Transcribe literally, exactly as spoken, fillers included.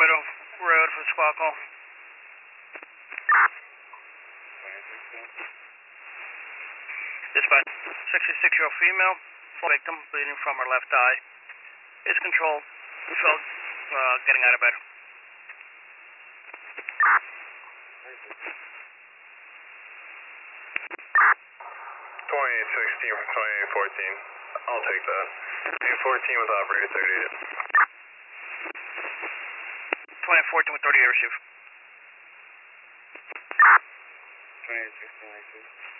Middle Road for squad call. Dispatch, sixty-six-year-old female, victim, bleeding from her left eye. Is controlled. We felt uh, getting out of bed. twenty-eight sixteen from twenty-eight fourteen. I'll take that. twenty-eight fourteen with operator thirty-eight. twenty-eight fourteen with thirty-eight receive. twenty-eight sixteen receive.